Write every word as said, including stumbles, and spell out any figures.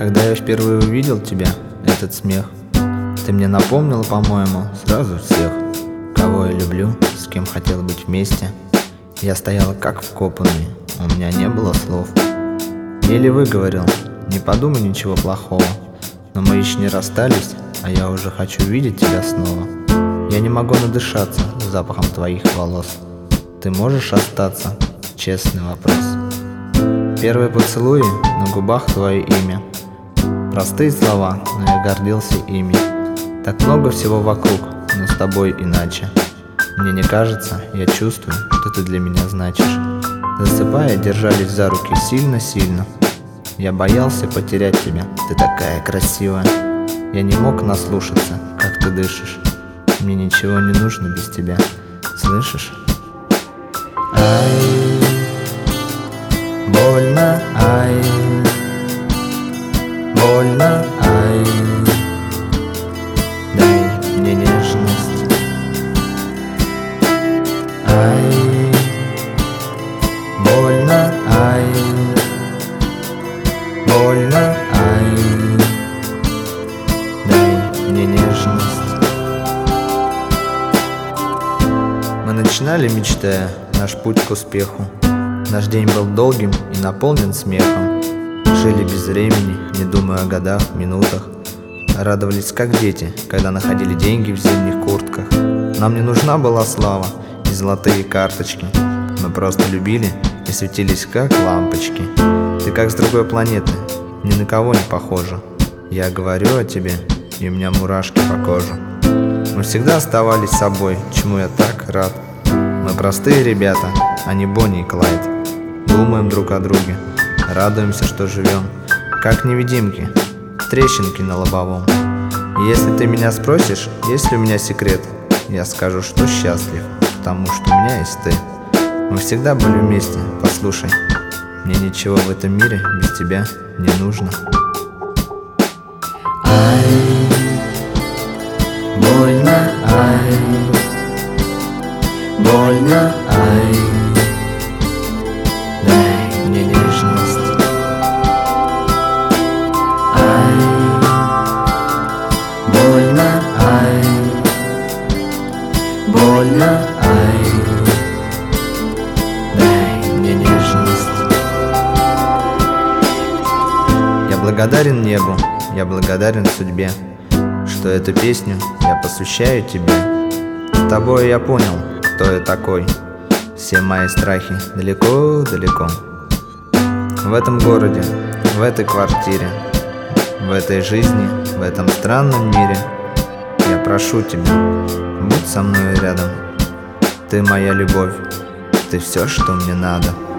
Когда я впервые увидел тебя, этот смех, ты мне напомнил, по-моему, сразу всех, кого я люблю, с кем хотел быть вместе. Я стоял как вкопанный, у меня не было слов. Еле выговорил, не подумай ничего плохого, но мы еще не расстались, а я уже хочу видеть тебя снова. Я не могу надышаться запахом твоих волос. Ты можешь остаться? Честный вопрос. Первые поцелуи, на губах твое имя. Простые слова, но я гордился ими. Так много всего вокруг, но с тобой иначе. Мне не кажется, я чувствую, что ты для меня значишь. Засыпая, держались за руки сильно-сильно. Я боялся потерять тебя, ты такая красивая. Я не мог наслушаться, как ты дышишь. Мне ничего не нужно без тебя, слышишь? Ай, больно, ай, больно, ай, дай мне нежность. Ай, больно, ай, больно, ай, дай мне нежность. Мы начинали, мечтая, наш путь к успеху. Наш день был долгим и наполнен смехом. Жили без времени, не думая о годах, минутах. Радовались как дети, когда находили деньги в зимних куртках. Нам не нужна была слава и золотые карточки. Мы просто любили и светились как лампочки. Ты как с другой планеты, ни на кого не похожа. Я говорю о тебе, и у меня мурашки по коже. Мы всегда оставались собой, чему я так рад. Мы простые ребята, а не Бонни и Клайд. Думаем друг о друге, радуемся, что живем, как невидимки, трещинки на лобовом. И если ты меня спросишь, есть ли у меня секрет, я скажу, что счастлив, потому что у меня есть ты. Мы всегда были вместе, послушай, мне ничего в этом мире без тебя не нужно. Ай, больно, ай, больно, ай, дай мне нежность. Ай, больно, ай, больно, ай, дай мне нежность. Я благодарен небу, я благодарен судьбе, что эту песню я посвящаю тебе. С тобой я понял, кто я такой. Все мои страхи далеко-далеко. В этом городе, в этой квартире, в этой жизни, в этом странном мире. Я прошу тебя, будь со мной рядом. Ты моя любовь, ты все, что мне надо.